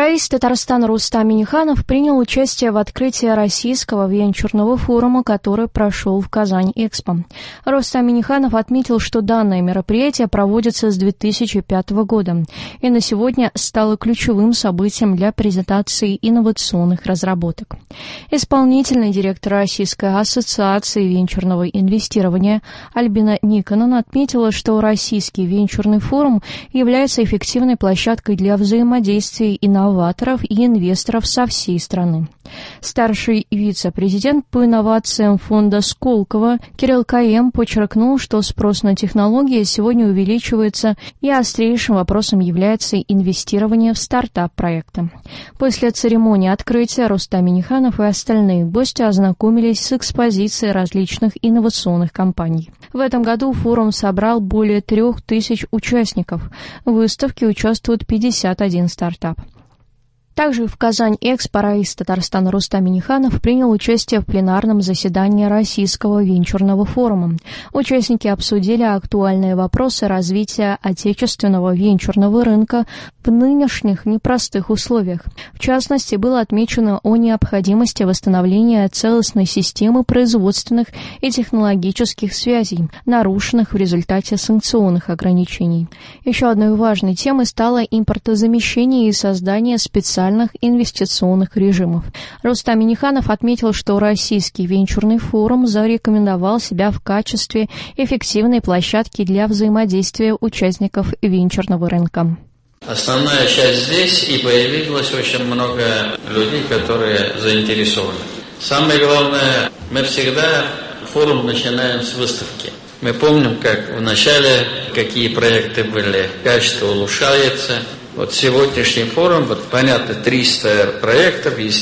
Правитель Татарстана Рустам Минниханов принял участие в открытии российского венчурного форума, который прошел в Казань-Экспо. Рустам Минниханов отметил, что данное мероприятие проводится с 2005 года и на сегодня стало ключевым событием для презентации инновационных разработок. Исполнительный директор Российской ассоциации венчурного инвестирования Альбина Никонен отметила, что российский венчурный форум является эффективной площадкой для взаимодействия инноваторов и инвесторов со всей страны. Старший вице-президент по инновациям фонда Сколково Кирилл Каем подчеркнул, что спрос на технологии сегодня увеличивается, и острейшим вопросом является инвестирование в стартап-проекты. После церемонии открытия Рустам Минниханов и остальные гости ознакомились с экспозицией различных инновационных компаний. В этом году форум собрал более 3000 участников. В выставке участвует 51 стартап. Также в Казань-Экспо правитель Татарстана Рустам Минниханов принял участие в пленарном заседании Российского венчурного форума. Участники обсудили актуальные вопросы развития отечественного венчурного рынка в нынешних непростых условиях. В частности, было отмечено о необходимости восстановления целостной системы производственных и технологических связей, нарушенных в результате санкционных ограничений. Еще одной важной темой стало импортозамещение и создание специальных инвестиционных режимов. Рустам Минниханов отметил, что Российский венчурный форум зарекомендовал себя в качестве эффективной площадки для взаимодействия участников венчурного рынка. Основная часть здесь, и появилось очень много людей, которые заинтересованы. Самое главное, мы всегда форум начинаем с выставки. Мы помним, как в начале, какие проекты были, качество улучшается. Вот сегодняшний форум, понятно, 300 проектов, из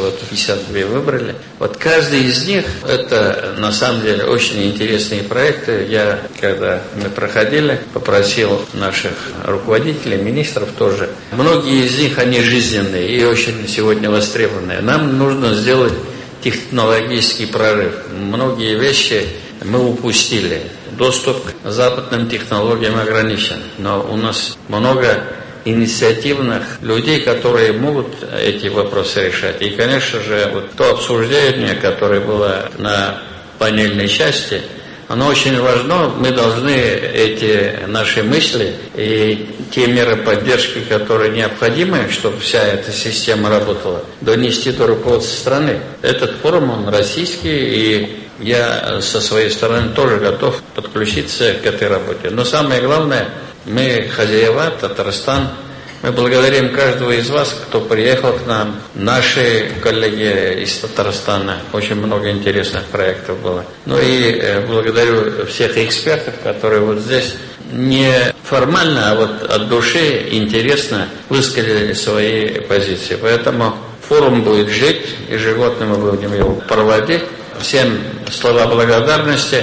352 выбрали. Вот каждый из них, это на самом деле очень интересные проекты. Я, когда мы проходили, попросил наших руководителей, министров тоже. Многие из них, они жизненные и очень сегодня востребованные. Нам нужно сделать технологический прорыв. Многие вещи мы упустили. Доступ к западным технологиям ограничен. Но у нас много инициативных людей, которые могут эти вопросы решать. И, конечно же, вот то обсуждение, которое было на панельной части, оно очень важно. Мы должны эти наши мысли и те меры поддержки, которые необходимы, чтобы вся эта система работала, донести до руководства страны. Этот форум, он российский, и я со своей стороны тоже готов подключиться к этой работе. Но самое главное, мы хозяева, Татарстан. Мы благодарим каждого из вас, кто приехал к нам. Наши коллеги из Татарстана. Очень много интересных проектов было. Ну и благодарю всех экспертов, которые вот здесь не формально, а вот от души интересно высказали свои позиции. Поэтому форум будет жить, ежегодно мы будем его проводить. Всем слова благодарности.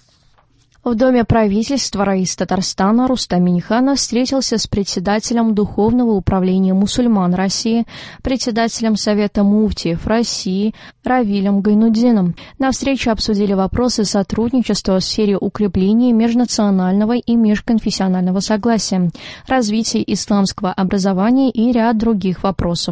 В Доме правительства правитель Татарстана Рустам Минниханов встретился с председателем Духовного управления мусульман России, председателем Совета муфтиев России Равилем Гайнуддином. На встрече обсудили вопросы сотрудничества в сфере укрепления межнационального и межконфессионального согласия, развития исламского образования и ряд других вопросов.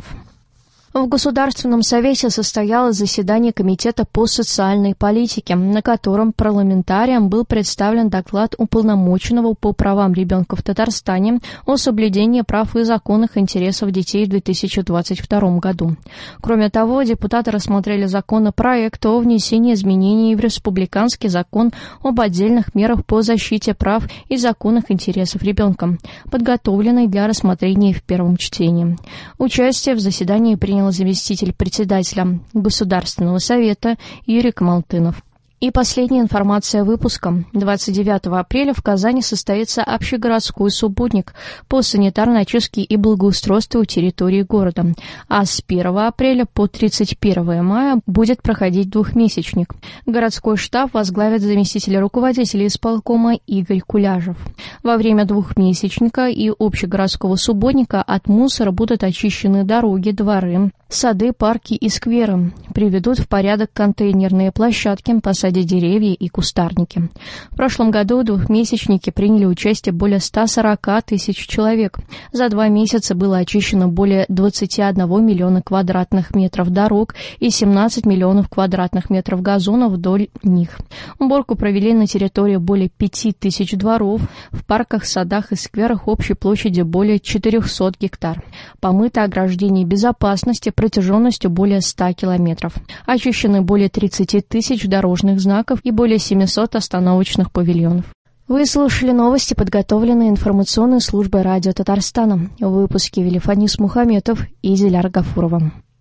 В Государственном совете состоялось заседание Комитета по социальной политике, на котором парламентариям был представлен доклад уполномоченного по правам ребенка в Татарстане о соблюдении прав и законных интересов детей в 2022 году. Кроме того, депутаты рассмотрели законопроект о внесении изменений в Республиканский закон об отдельных мерах по защите прав и законных интересов ребенка, подготовленный для рассмотрения в первом чтении. Участие в заседании принял заместитель председателя Государственного совета Юрий Камалтынов. И последняя информация выпуска. 29 апреля в Казани состоится общегородской субботник по санитарной очистке и благоустройству территории города. А с 1 апреля по 31 мая будет проходить двухмесячник. Городской штаб возглавит заместитель руководителя исполкома Игорь Куляжев. Во время двухмесячника и общегородского субботника от мусора будут очищены дороги, дворы, сады, парки и скверы. Приведут в порядок контейнерные площадки, посадят посадить деревья и кустарники. В прошлом году в двухмесячнике приняли участие более 140 тысяч человек. За 2 месяца было очищено более 21 миллиона квадратных метров дорог и 17 миллионов квадратных метров газонов вдоль них. Уборку провели на территории более 5000 дворов, в парках, садах и скверах общей площадью более 400 гектар. Помыто ограждение безопасности протяженностью более 100 километров. Очищены более 30 тысяч дорожных знаков и более 700 остановочных павильонов. Вы слушали новости, подготовленные информационной службой радио Татарстана. В выпуске вели Фанис Мухаметов и Диляра Гафурова.